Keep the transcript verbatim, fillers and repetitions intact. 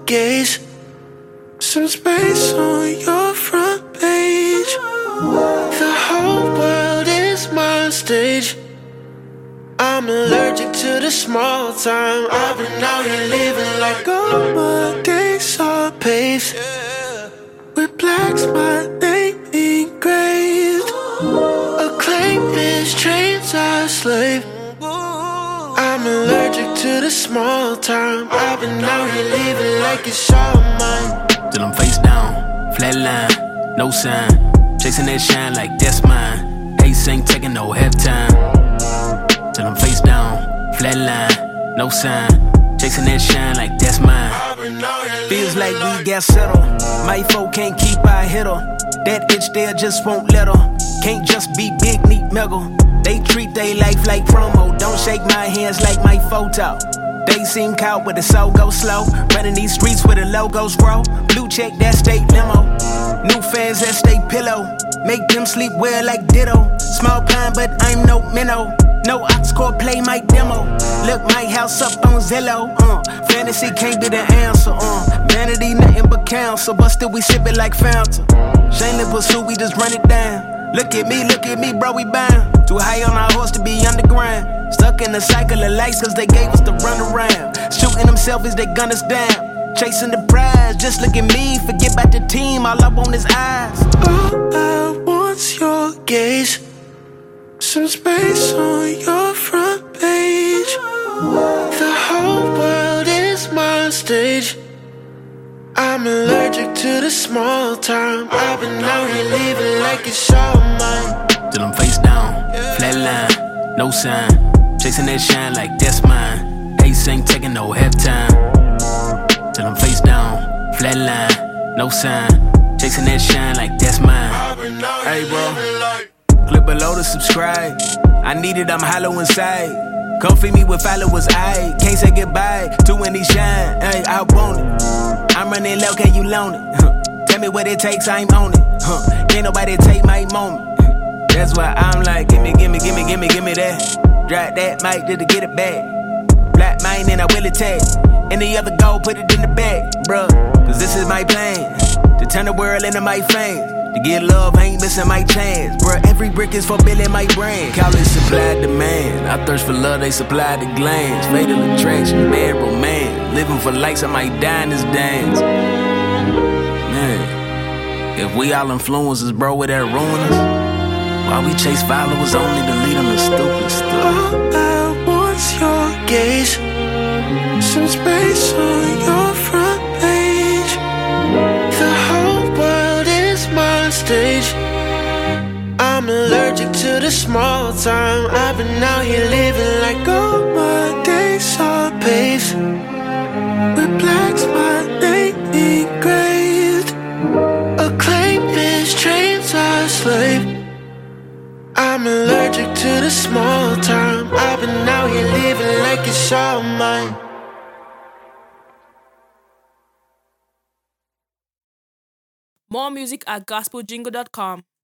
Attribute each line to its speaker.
Speaker 1: gaze. Some space on your front page. The whole world is my stage. I'm allergic to the small time. I've been out here living like all my days are paved with blacks, my name engraved. Acclaim is trains I slave. I'm allergic to the small time. I've been out here living like it's all mine.
Speaker 2: Till I'm face down, flatline, no sign. Chasing that shine like that's mine. Ace ain't taking no halftime. Till I'm face down, flatline, no sign. Chasing that shine like that's mine. Feels like we got settled. My folk can't keep our hitter. That bitch there just won't let her. Can't just be big, neat, mega. They treat they life like promo. Don't shake my hands like my photo. They seem caught with the soul go slow. Running these streets where the logos grow. Blue check, that state limo. New fans, that state pillow. Make them sleep well like ditto. Small pine, but I'm no minnow. No ox-core play my demo. Look my house up on Zillow. Uh, fantasy can't be the answer. Uh, vanity nothing but counsel, but still we sip it like fountain. Shameless pursuit, we just run it down. Look at me, look at me, bro, we bound. Too high on our horse to be underground. Stuck in the cycle of life cause they gave us the run around. Shooting them selfies, they gun us down. Chasing the prize, just look at me. Forget about the team, all I want is eyes.
Speaker 1: All I want's your gaze. Some space on your front page. The whole world is my stage. I'm allergic to the small time. I've been out here living like it's all mine.
Speaker 2: Till I'm face down, flatline, no sign. Chasing that shine like that's mine. Ace ain't taking no halftime. Till I'm face down, flatline, no sign. Chasing that shine like that's mine. Hey bro, click below to subscribe. I need it, I'm hollow inside. Come feed me with followers, I can't say goodbye to when he shine. Hey, I want it. I'm running low, can you loan it? Huh. Tell me what it takes, I'm on it. Huh. Can't nobody take my moment. That's why I'm like, gimme, gimme, gimme, gimme, gimme that. Drop that mic just to get it back. Black mine and I will attack. Any other goal, put it in the bag, bruh. Cause this is my plan, to turn the world into my fans. To get love, I ain't missing my chance, bruh. Every brick is for building my brand. Call it supply demand. I thirst for love, they supply the glands. Fatal attraction, bad romance. Living for likes, I might die in this dance. Man, if we all influencers, bro, would that ruin us? Why we chase followers only to lead them to stupid stuff?
Speaker 1: All I want's your gaze. Some space on your front page. The whole world is my stage. I'm allergic to the small time. I've been out here living like all my days are paved with blacks, my name engraved. Acclaim is trains I slave. I'm allergic to the small time. I've been out here living like it's all mine.
Speaker 3: More music at gospel jingle dot com.